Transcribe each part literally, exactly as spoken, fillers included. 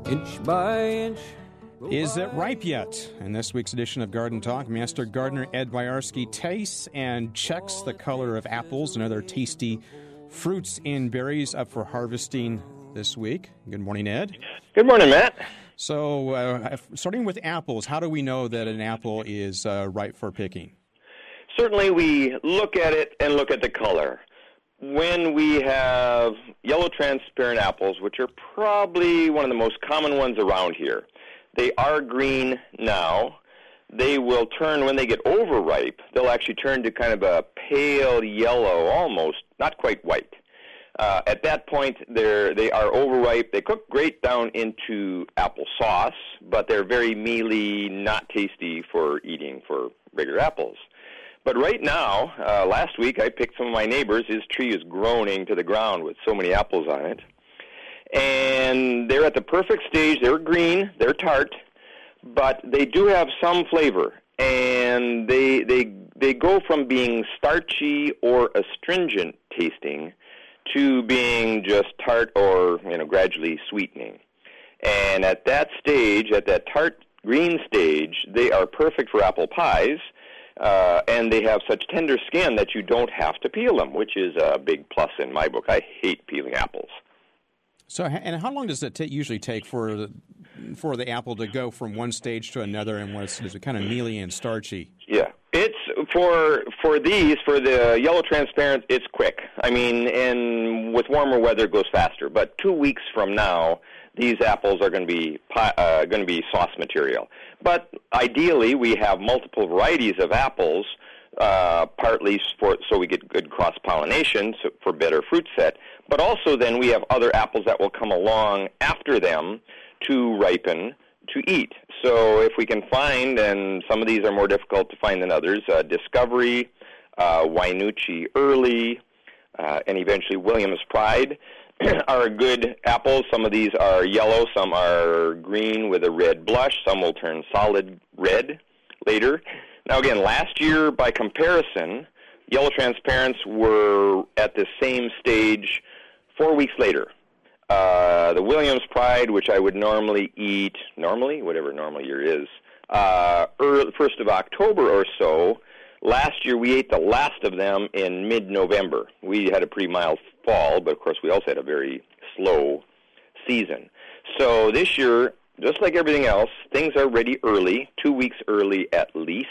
inch by inch. Is it ripe yet? In this week's edition of Garden Talk, Master Gardener Ed Byarski tastes and checks the color of apples and other tasty fruits and berries up for harvesting this week. Good morning, Ed. Good morning, Matt. So, uh, starting with apples, how do we know that an apple is uh, ripe for picking? Certainly we look at it and look at the color. When we have yellow transparent apples, which are probably one of the most common ones around here, they are green now. They will turn, when they get overripe, they'll actually turn to kind of a pale yellow, almost, not quite white. Uh, at that point, they're, they are overripe. They cook great down into applesauce, but they're very mealy, not tasty for eating for regular apples. But right now, uh, last week, I picked some of my neighbors. His tree is groaning to the ground with so many apples on it. And they're at the perfect stage. They're green. They're tart. But they do have some flavor. And they they they go from being starchy or astringent tasting to being just tart or, you know, gradually sweetening. And at that stage, at that tart green stage, they are perfect for apple pies. Uh, and they have such tender skin that you don't have to peel them, which is a big plus in my book. I hate peeling apples. So, and how long does it t- usually take for the, for the apple to go from one stage to another, and when it's, it's kind of mealy and starchy? Yeah, it's for for these for the yellow transparent. It's quick. I mean, and with warmer weather, it goes faster. But two weeks from now, these apples are going to be uh, going to be sauce material. But ideally, we have multiple varieties of apples, uh, partly for, so we get good cross-pollination so for better fruit set. But also then we have other apples that will come along after them to ripen to eat. So if we can find, and some of these are more difficult to find than others, uh, Discovery, uh, Wynoochee Early, uh, and eventually Williams Pride, are good apples. Some of these are yellow, some are green with a red blush, some will turn solid red later. Now again, last year by comparison, yellow transparents were at the same stage four weeks later. Uh, the Williams Pride, which I would normally eat, normally, whatever normal year is, uh, early, first of October or so. Last year, we ate the last of them in mid-November. We had a pretty mild fall, but of course, we also had a very slow season. So this year, just like everything else, things are ready early, two weeks early at least.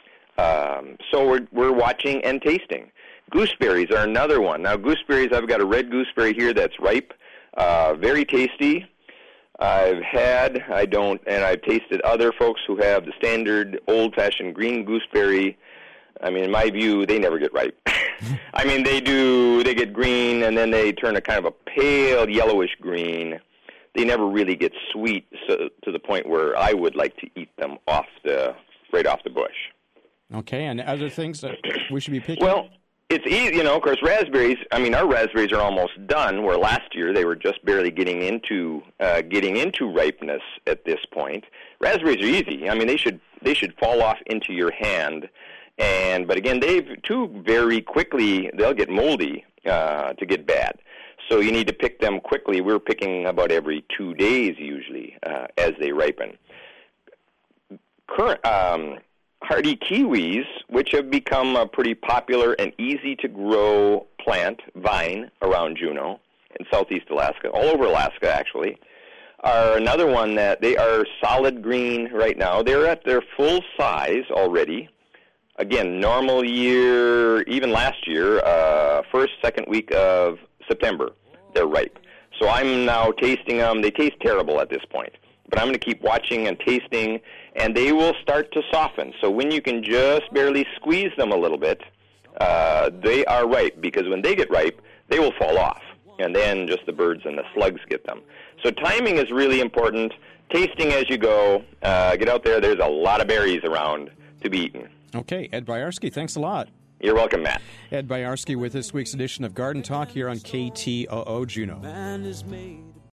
Um, so we're we're watching and tasting. Gooseberries are another one. Now, gooseberries, I've got a red gooseberry here that's ripe, uh, very tasty. I've had, I don't, and I've tasted other folks who have the standard old-fashioned green gooseberry. I mean, in my view, they never get ripe. I mean, they do, they get green, and then they turn a kind of a pale yellowish green. They never really get sweet so, to the point where I would like to eat them off the, right off the bush. Okay, and other things that we should be picking? Well, it's easy, you know, of course, raspberries, I mean, our raspberries are almost done, where last year they were just barely getting into uh, getting into ripeness at this point. Raspberries are easy. I mean, they should they should fall off into your hand. And but again, they've too very quickly they'll get moldy uh, to get bad. So you need to pick them quickly. We're picking about every two days usually uh, as they ripen. Current um, hardy kiwis, which have become a pretty popular and easy to grow plant vine around Juneau in southeast Alaska, all over Alaska actually, are another one that they are solid green right now. They're at their full size already. Again, normal year, even last year, uh, first, second week of September, they're ripe. So I'm now tasting them. They taste terrible at this point. But I'm going to keep watching and tasting, and they will start to soften. So when you can just barely squeeze them a little bit, uh, they are ripe, because when they get ripe, they will fall off, and then just the birds and the slugs get them. So timing is really important. Tasting as you go. Uh, get out there. There's a lot of berries around to be eaten. Okay, Ed Byarski, thanks a lot. You're welcome, Matt. Ed Byarski with this week's edition of Garden Talk here on K T O O Juneau.